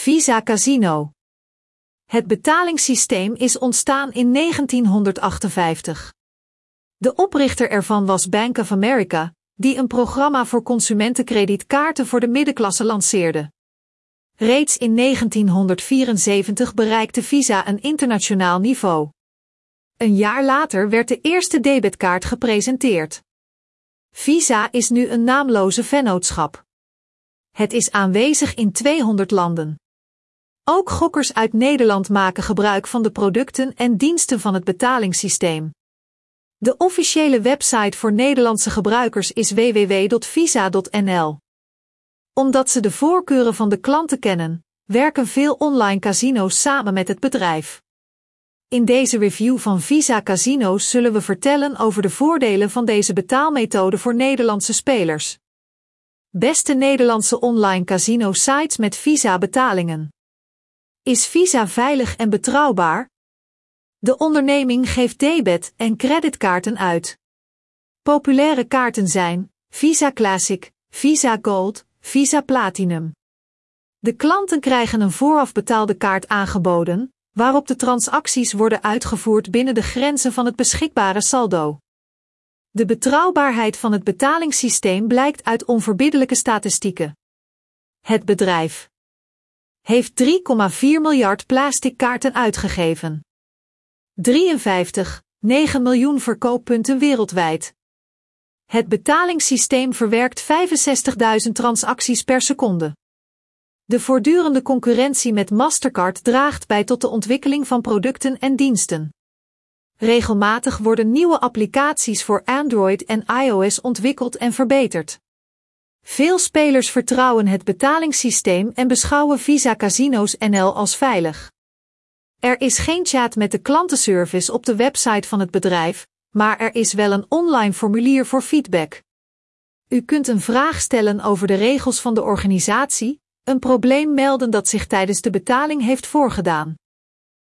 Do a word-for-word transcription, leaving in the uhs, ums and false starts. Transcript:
Visa Casino. Het betalingssysteem is ontstaan in negentienhonderdachtenvijftig. De oprichter ervan was Bank of America, die een programma voor consumentenkredietkaarten voor de middenklasse lanceerde. Reeds in negentienhonderdvierenzeventig bereikte Visa een internationaal niveau. Een jaar later werd de eerste debitkaart gepresenteerd. Visa is nu een naamloze vennootschap. Het is aanwezig in tweehonderd landen. Ook gokkers uit Nederland maken gebruik van de producten en diensten van het betalingssysteem. De officiële website voor Nederlandse gebruikers is w w w punt visa punt n l. Omdat ze de voorkeuren van de klanten kennen, werken veel online casino's samen met het bedrijf. In deze review van Visa Casino's zullen we vertellen over de voordelen van deze betaalmethode voor Nederlandse spelers. Beste Nederlandse online casino-sites met Visa-betalingen. Is Visa veilig en betrouwbaar? De onderneming geeft debet- en creditkaarten uit. Populaire kaarten zijn Visa Classic, Visa Gold, Visa Platinum. De klanten krijgen een vooraf betaalde kaart aangeboden, waarop de transacties worden uitgevoerd binnen de grenzen van het beschikbare saldo. De betrouwbaarheid van het betalingssysteem blijkt uit onverbiddelijke statistieken. Het bedrijf heeft drie komma vier miljard plastic kaarten uitgegeven. drieënvijftig komma negen miljoen verkooppunten wereldwijd. Het betalingssysteem verwerkt vijfenzestigduizend transacties per seconde. De voortdurende concurrentie met Mastercard draagt bij tot de ontwikkeling van producten en diensten. Regelmatig worden nieuwe applicaties voor Android en iOS ontwikkeld en verbeterd. Veel spelers vertrouwen het betalingssysteem en beschouwen Visa Casino's N L als veilig. Er is geen chat met de klantenservice op de website van het bedrijf, maar er is wel een online formulier voor feedback. U kunt een vraag stellen over de regels van de organisatie, een probleem melden dat zich tijdens de betaling heeft voorgedaan.